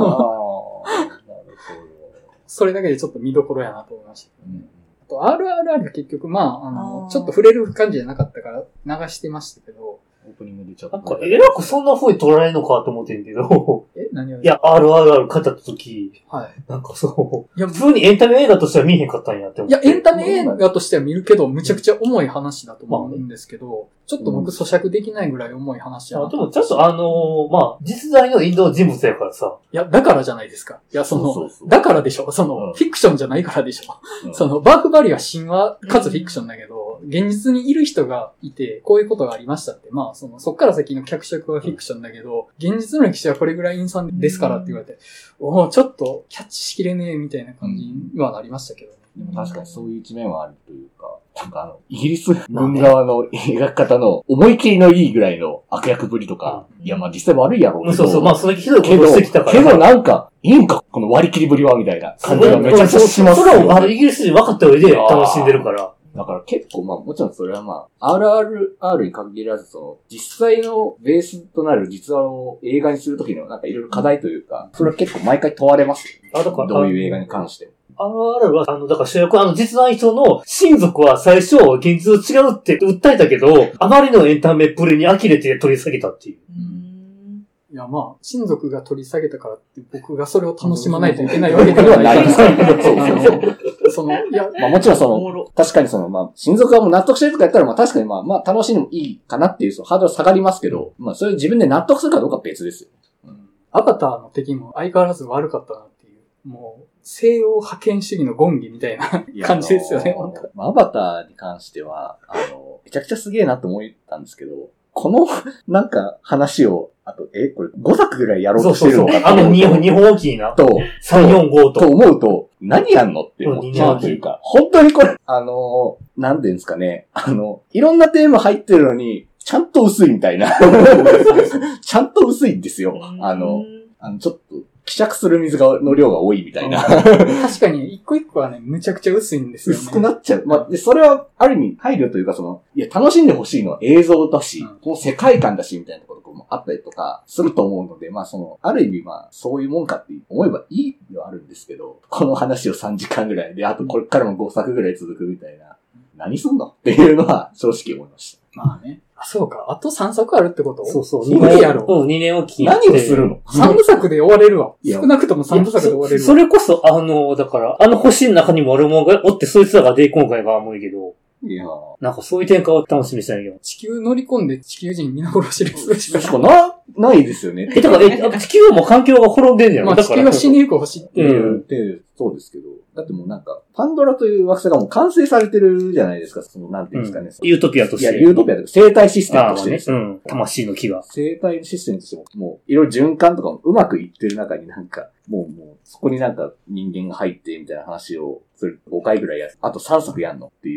それだけでちょっと見どころやなと思いました。うん、あと アールアールアール は結局まあ、あの、あちょっと触れる感じじゃなかったから流してましたけど、
オープニングでちょっと。なんか、えらくそんな風に捉えるのかと思ってんけど。
え何を
いや、アールアールアール 買った時。はい。なんかそう。いや、普通にエンタメ映画としては見えへんかったんやって思って。
いや、エンタメ映画としては見るけど、むちゃくちゃ重い話だと思うんですけど、まあね、ちょっと僕咀嚼できないぐらい重い話やな、
うん。でも、ちょっとあのー、まあ、実在のインド人物やからさ。
いや、だからじゃないですか。いや、その、そうそうそうだからでしょ。その、うん、フィクションじゃないからでしょ。うん、その、バーフバリは神話かつフィクションだけど、現実にいる人がいて、こういうことがありましたって。まあ、その、そっから先の脚色はフィクションだけど、現実の歴史はこれぐらい陰惨ですからって言われて、おおちょっとキャッチしきれねえみたいな感じにはなりましたけどね。
でも確かにそういう一面はあるというか、なんかあの、イギリス軍側の描き方の思い切りのいいぐらいの悪役ぶりとか、いやまあ実際悪いやろうけど。
そうそう、まあそれひどいことしてきたから。
けどなんか、いいんか、この割り切りぶりはみたいな感じがめちゃくちゃします、
ね。それをあのイギリス人分かった上で楽しんでるから。
だから結構まあもちろんそれはまあ アールアールアール に限らずその実際のベースとなる実話を映画にするときのなんかいろいろ課題というか、それは結構毎回問われます。あ、だからどういう映画に関しても。
アールアール は、あの、だから主役はあの実在人の親族は最初現実と違うって訴えたけど、あまりのエンタメプレに呆れて取り下げたっていう。
いやまあ、親族が取り下げたからって僕がそれを楽しまないといけないわけではないですけど、その、いや、
まあもちろんその、確かにその、まあ、親族がもう納得してるとかやったら、まあ確かにまあ、まあ楽しんでもいいかなっていう、そのハードル下がりますけど、まあそれ自分で納得するかどうかは別ですよ。
うん、アバターの敵も相変わらず悪かったなっていう、もう、西洋覇権主義のゴンギみたいな感じですよね、本当。
アバターに関しては、あの、めちゃくちゃすげえなと思ったんですけど、この、なんか、話を、あと、え、これごさくぐらいやろうとしてるのか
そうそうそうあの日本、日本大きいな。
と、
さんよんごと。
と思うと、何やんのって思っちゃうというか、本当にこれ、あの、なんていうんですかね、あの、いろんなテーマ入ってるのに、ちゃんと薄いみたいな。ちゃんと薄いんですよ。あの、あの、ちょっと、希釈する水がの量が多いみたいな。
確かに、一個一個はね、むちゃくちゃ薄いんですよね。
薄くなっちゃう。まあ、で、それは、ある意味、配慮というか、その、いや、楽しんでほしいのは映像だし、うん、この世界観だし、みたいなところもあったりとか、すると思うので、まあ、その、ある意味、まあ、そういうもんかって思えばいいではあるんですけど、この話をさんじかんぐらいで、あとこれからもごさくぐらい続くみたいな、何すんのっていうのは、正直思いました。
まあね。あ、そうか。あとさんさくあるってこと？
そうそう。
無理やろ。
うん、にねんおき。
何をするの？
さん 部作で終われるわ。少なくともさんぶさくで終われるわ。
それこそ、あの、だから、あの星の中にもあるものがおって、そいつらがで今回が重いけど。いやなんかそういう展開を楽しみにしたいよ。
地球乗り込んで地球人皆殺しでするし。
確かな、ないですよね。
え、だから、え、地球はもう環境が滅んでんねやろ。
まあ地球は死にゆく星っていう。
って、そうですけど。だってもうなんか、パンドラという惑星がもう完成されてるじゃないですか。その、なんていうんですかね。
うん、ユートピアとして。
いや、ユートピアと生態システムとしてです、
ね。うん。魂の木が。
生態システムとしても、もう、いろいろ循環とかもうまくいってる中になんか、もう、もう、そこになんか人間が入ってみたいな話をするごかいぐらいやる。あとさんさくやんのっていう。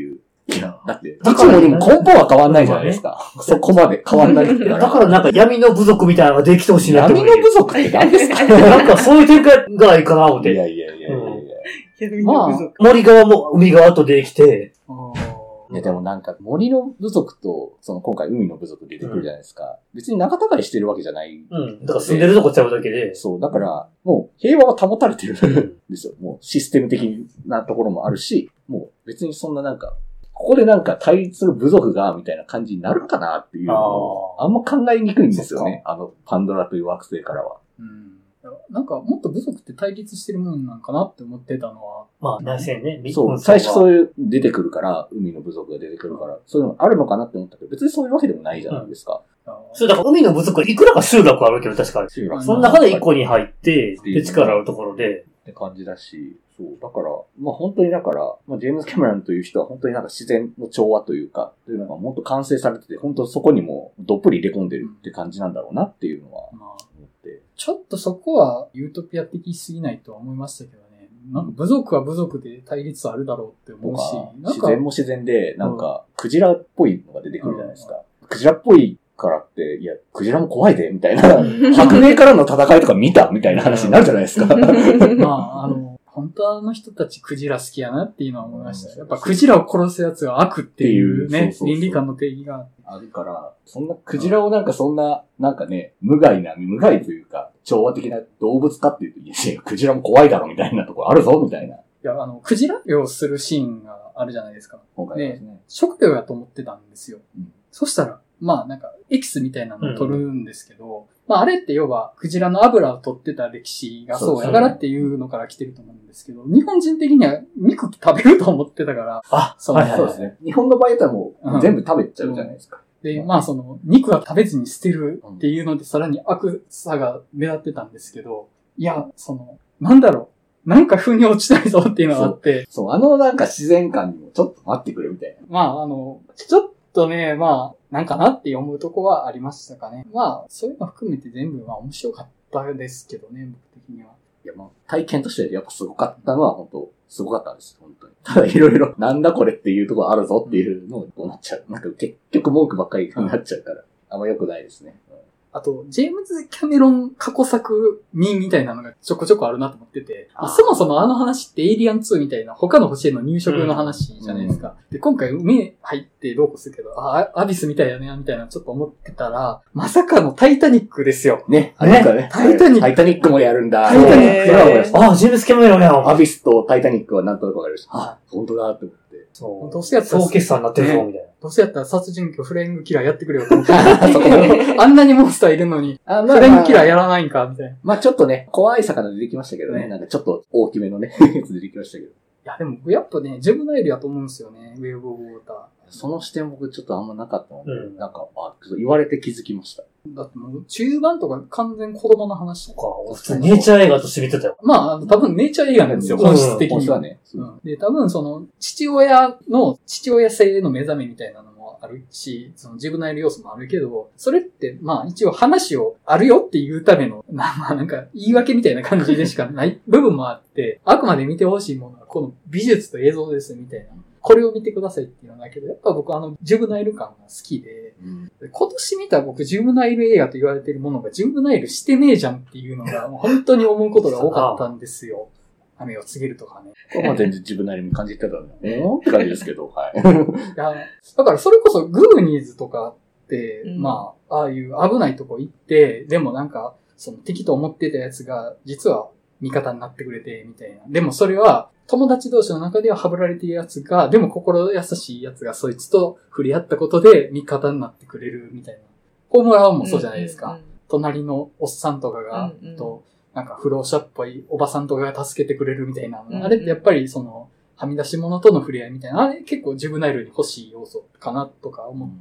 いや、だって、いつもにも根本は変わんないじゃないですか。そこまで変わんないって。
だからなんか闇の部族みたいなのができてほしいなって思う。
闇の部族って何ですか？
なんかそういう展開がいいかな思って。
いやいやいやいやいや。
闇の部族。
森側も海側とできて、
いやでもなんか森の部族と、その今回海の部族出てくるじゃないですか。うん、別に仲違いしてるわけじゃない。
うん。だから住んでるとこちゃうだけで。
そう。だから、もう平和は保たれてるんですよ。もうシステム的なところもあるし、もう別にそんななんか、ここでなんか対立する部族が、みたいな感じになるかなっていうのを、あんま考えにくいんですよね。あの、パンドラという惑星からは。
うんなんか、もっと部族って対立してるもんなんかなって思ってたのは。
まあ、内戦ね。
そう、最初そういう出てくるから、海の部族が出てくるから、そういうのあるのかなって思ったけど、別にそういうわけでもないじゃないですか。
うん、そう、だから海の部族いくらか集落あるけど、確かに。集落。その中で一個に入って、で、力あるところで。
って感じだし、そう、だから、まあ本当にだから、まあジェームズ・キャメロンという人は本当になんか自然の調和というか、というのがもっと完成されてて、本当そこにもどっぷり入れ込んでるって感じなんだろうなっていうのは。まあ
ちょっとそこはユートピア的すぎないとは思いましたけどね。なんか部族は部族で対立あるだろうって思うし。なんか
自然も自然で、なんか、クジラっぽいのが出てくるじゃないですか。うん、クジラっぽいからって、いや、クジラも怖いで、みたいな。白明からの戦いとか見たみたいな話になるじゃないですか。
まあ、あの、本当の人たちクジラ好きやなっていうのは思いました。やっぱクジラを殺すやつは悪っていうね、倫理観の定義が
あるから、そんなクジラをなんかそんな、なんかね、無害な、無害というか、調和的な動物かっていうと、いや、クジラも怖いだろみたいなところあるぞみたいな。い
や、あの、クジラ漁するシーンがあるじゃないですか。
今回ですね。
ね、食料やと思ってたんですよ。うん、そしたら、まあなんか、エキスみたいなのを取るんですけど、うん、まああれって要は、クジラの油を取ってた歴史がそうやからっていうのから来てると思うんですけど、日本人的には肉食べると思ってたから、
あ、そうですね。日本の場合だったらもう全部食べちゃうじゃないですか。
うん、で、まあその、肉は食べずに捨てるっていうので、さらに悪さが目立ってたんですけど、いや、その、なんだろう。なんか腑に落ちないぞっていうのがあって。
そう、そうあのなんか自然観にもちょっと待ってくれみたいな。
まああの、ちょっとね、まあ、なんかなって思うとこはありましたかね。まあ、そういうの含めて全部は面白かったですけどね、僕的には。
いや、まあ、体験としてやっぱすごかったのは本当すごかったです、本当に。ただいろいろ、なんだこれっていうところあるぞっていうのをこうなっちゃう。なんか結局文句ばっかりになっちゃうから、あんま良くないですね。うん
あと、ジェームズ・キャメロン過去作味みたいなのがちょこちょこあるなと思ってて、まあ、そもそもあの話ってエイリアンツーみたいな他の星への入植の話じゃないですか。うん、で、今回海入ってどうこうするけど、あ、アビスみたいだね、みたいなちょっと思ってたら、まさかのタイタニックですよ。
ね、あれですかね。
タイタニック。
タイタニックもやるんだ。
タイタニックが
わかりました。あ、ジェームズ・キャメロンやん。
アビスとタイタニックはなんとなくわかりました。あ、本当だって思って。
そう。
どうせやったら、
総決算になってるぞ、みたいな。
どうせやったら殺人鬼フレイングキラーやってくれよと思って。あんなにモンスターいるのに、あまあ、フレイングキラーやらないんか、みたいな。
まあちょっとね、怖い魚出てきましたけどね。ねなんかちょっと大きめのね、やつ出てきましたけど。い
や、でも、やっぱね、ジェブナイルやと思うんですよね、ウェーブ・オブ・ウォーター。
その視点僕ちょっとあんまなかったので、うん、なんか、あ、言われて気づきました。
だってもう、中盤とか完全子供の話とか。
普通ネイチャー映画として見てたよ。
まあ、多分ネイチャー映画なんですよ、本質的には。
本質はね、
うん。で、多分その、父親の、父親性の目覚めみたいなのもあるし、そのジェブナイル要素もあるけど、それって、まあ一応話をあるよっていうための、まあなんか言い訳みたいな感じでしかない部分もあって、あくまで見てほしいものはこの美術と映像ですみたいな。これを見てくださいっていうのだけど、やっぱ僕あの、ジュブナイル感が好きで、うん、今年見た僕、ジュブナイル映画と言われているものが、ジュブナイルしてねえじゃんっていうのが、もう本当に思うことが多かったんですよ。雨を告げるとかね。
これは全然ジュブナイルに感じてたんだよね。って感じですけど、はい。い
や、だからそれこそグーニーズとかって、うん、まあ、ああいう危ないとこ行って、でもなんか、その敵と思ってたやつが、実は味方になってくれて、みたいな。でもそれは、友達同士の中ではハブられているやつが、でも心優しいやつがそいつと触れ合ったことで味方になってくれるみたいな。ホームランもそうじゃないですか。うんうんうん、隣のおっさんとかが、うんうん、と、なんか不老者っぽいおばさんとかが助けてくれるみたいな。うんうん、あれってやっぱりその、はみ出し物との触れ合いみたいな。あれ結構ジュブナイルに欲しい要素かなとか思って、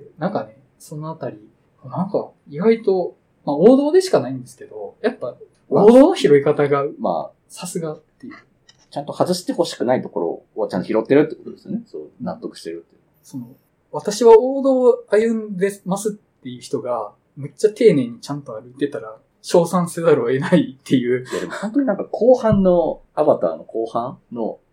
うん、なんかね、そのあたり、なんか意外と、まあ王道でしかないんですけど、やっぱ王道の拾い方が、まあ、さすがっていう。
ちゃんと外してほしくないところをちゃんと拾ってるってことですよね。そう、納得してるっていう。
その、私は王道を歩んでますっていう人が、めっちゃ丁寧にちゃんと歩いてたら、称賛せざるを得ないっていう。
いやでも本当になんか後半の、アバターの後半の、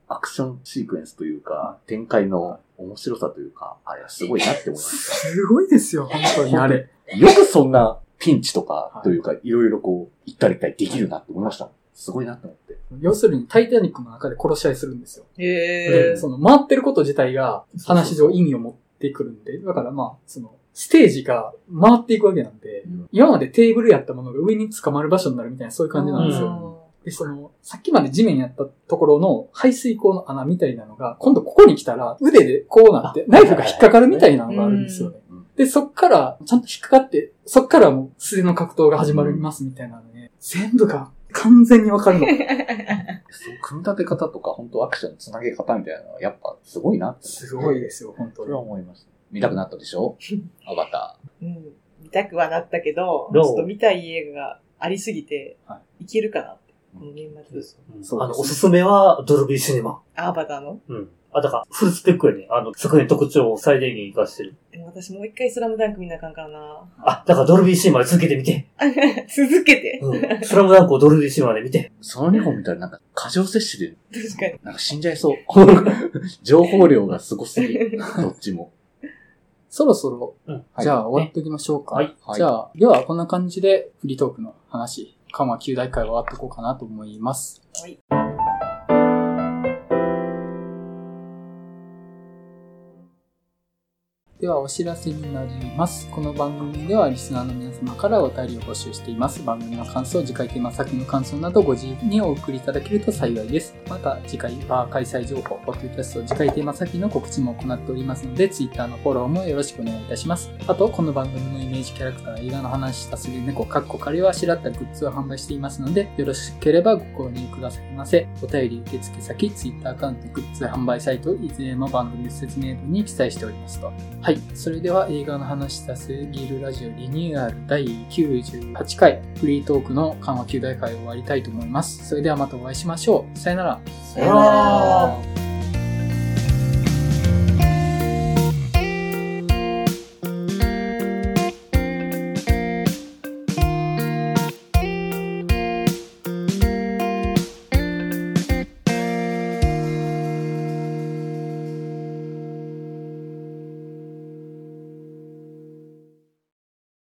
アクションシークエンスというか、展開の面白さというか、あれはすごいなって思いました。
すごいですよ、本当にあれ。
よくそんなピンチとかというか、いろいろこう、行ったり来たりできるなって思いました。すごいなって思って。
要するに、タイタニックの中で殺し合いするんですよ。
へ
で、その、回ってること自体が、話上意味を持ってくるんで、だからまあ、その、ステージが回っていくわけなんで、うん、今までテーブルやったものが上に捕まる場所になるみたいな、そういう感じなんですよ。で、その、さっきまで地面やったところの排水口の穴みたいなのが、今度ここに来たら腕でこうなって、ナイフが引っかかるみたいなのがあるんですよね。で、そっから、ちゃんと引っかかって、そっからもう素手の格闘が始まりますみたいなのね、全部が完全にわかるの。
そう、組み立て方とか、本当アクションのつなげ方みたいなのは、やっぱすごいなって。
すごいですよ、本当に。
それは思います。見たくなったでしょアバタ
ー。うん。見たくはなったけど、ちょっと見たい映画がありすぎて、いけるかなって。この年末。
そう。あの、おすすめは、ドルビーシネマ。
アバターの？
うん。あ、だから、フルスペックやね。あの、作品特徴を最大限活かしてる。
でも私もう一回スラムダンク見なあかんからな。
あ、だからドルビーシネマで続けてみて。
続けて。
うん。スラムダンクをドルビーシネマで見て。
そのにほん見たらなんか、過剰摂取
で。確かに。
なんか死んじゃいそう。情報量がすごすぎる。どっちも。
そろそろ、うん、じゃあ終わっておきましょうか。はい。じゃあ、ではこんな感じでフリートークの話、緩和きゅうだいかいは終わっていこうかなと思います。はい。ではお知らせになります。この番組ではリスナーの皆様からお便りを募集しています。番組の感想、次回テーマ作品の感想などご自由にお送りいただけると幸いです。また次回バー開催情報、ポッドキャスト、次回テーマ作品の告知も行っておりますので、Twitter のフォローもよろしくお願いいたします。あと、この番組のイメージキャラクター、映画の話したすぎる猫、かっこ仮はしらったグッズを販売していますので、よろしければご購入くださいませ。お便り受付先、Twitter アカウント、グッズ販売サイト、いずれも番組説明文に記載しておりますと。はい。それでは映画の話したすぎるラジオリニューアルだいきゅうじゅうはちかいフリートークの緩和きゅうだいかいを終わりたいと思います。それではまたお会いしましょう。さよなら。
さよなら。